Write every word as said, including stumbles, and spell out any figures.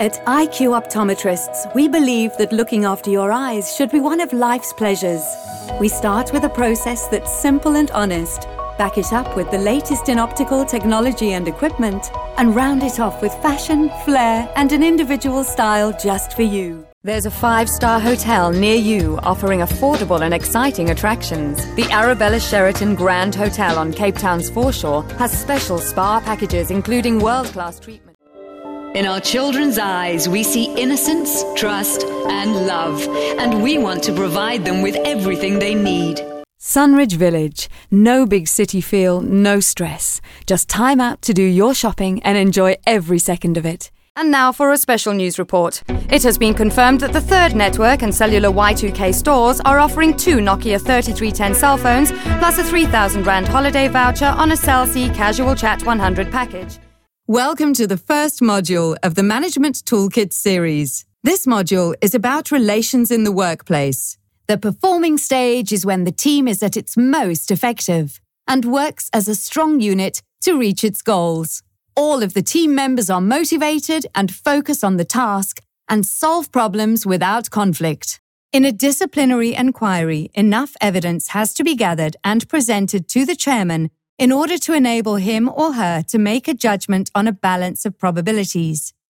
At I Q Optometrists, we believe that looking after your eyes should be one of life's pleasures. We start with a process that's simple and honest, back it up with the latest in optical technology and equipment, and round it off with fashion, flair, and an individual style just for you. There's a five-star hotel near you offering affordable and exciting attractions. The Arabella Sheraton Grand Hotel on Cape Town's foreshore has special spa packages including world-class treatment. In our children's eyes, we see innocence, trust, and love, and we want to provide them with everything they need. Sunridge Village. No big city feel, no stress. Just time out to do your shopping and enjoy every second of it. And now for a special news report. It has been confirmed that the Third Network and Cellular Y two K stores are offering two Nokia thirty-three ten cell phones plus a three thousand rand holiday voucher on a Cell C Casual Chat one hundred package. Welcome to the first module of the Management Toolkit series. This module is about relations in the workplace. The performing stage is when the team is at its most effective and works as a strong unit to reach its goals. All of the team members are motivated and focus on the task and solve problems without conflict. In a disciplinary inquiry, enough evidence has to be gathered and presented to the chairman in order to enable him or her to make a judgment on a balance of probabilities.